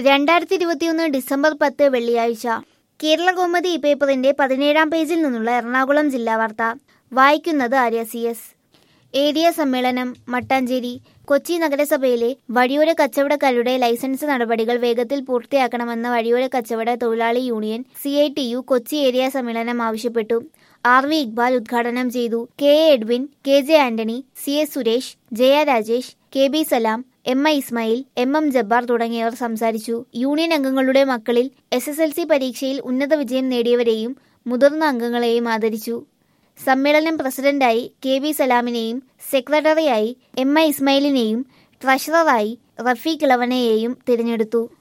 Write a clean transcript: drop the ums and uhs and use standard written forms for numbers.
2021 December 10 വെള്ളിയാഴ്ച കേരളകൗമുദി പേപ്പറിന്റെ 17-ാം പേജിൽ നിന്നുള്ള എറണാകുളം ജില്ലാ വാർത്ത. വായിക്കുന്നത് ആര്യ CS. ഏരിയ സമ്മേളനം മട്ടാഞ്ചേരി. കൊച്ചി നഗരസഭയിലെ വഴിയോര കച്ചവടക്കാരുടെ ലൈസൻസ് നടപടികൾ വേഗത്തിൽ പൂർത്തിയാക്കണമെന്ന വഴിയോര കച്ചവട തൊഴിലാളി യൂണിയൻ CITU കൊച്ചി ഏരിയ സമ്മേളനം ആവശ്യപ്പെട്ടു. RV ഇക്ബാൽ ഉദ്ഘാടനം ചെയ്തു. KA Edwin, KJ Antony, CS Suresh, Jaya Rajesh, KB Salam, MI Ismail, MM Jabbar തുടങ്ങിയവർ സംസാരിച്ചു. യൂണിയൻ അംഗങ്ങളുടെ മക്കളിൽ SSLC പരീക്ഷയിൽ ഉന്നത വിജയം നേടിയവരെയും മുതിർന്ന അംഗങ്ങളെയും ആദരിച്ചു. സമ്മേളനം പ്രസിഡന്റായി KB സലാമിനെയും സെക്രട്ടറിയായി MI ഇസ്മായിലിനെയും ട്രഷററായി റഫീഖ് ഇളവനെയെയും തിരഞ്ഞെടുത്തു.